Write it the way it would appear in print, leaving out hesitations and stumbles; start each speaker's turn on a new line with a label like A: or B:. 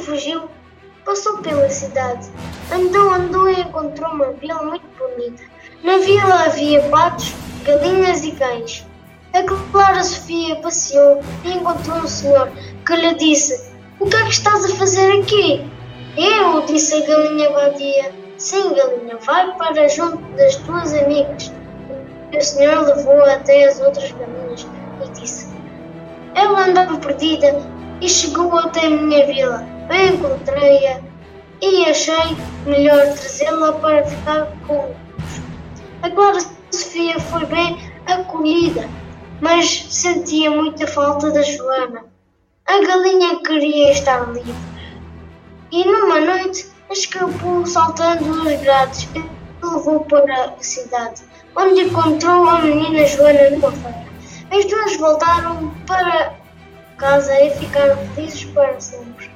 A: fugiu, passou pela cidade. Andou e encontrou uma vila muito bonita. Na vila havia patos, galinhas e cães. A Clara Sofia passeou e encontrou um senhor que lhe disse: "O que é que estás a fazer aqui?" "Eu", disse a galinha vadia. "Sim, galinha, vai para junto das tuas amigas." O senhor levou até as outras galinhas e disse: "Ela andava perdida e chegou até a minha vila. Eu encontrei-a e achei melhor trazê-la para ficar convosco." A Clara Sofia foi bem acolhida, mas sentia muita falta da Joana. A galinha queria estar livre e numa noite escapou saltando os grades e levou para a cidade, onde encontrou a menina Joana numa feira. As duas voltaram para casa e ficaram felizes para sempre.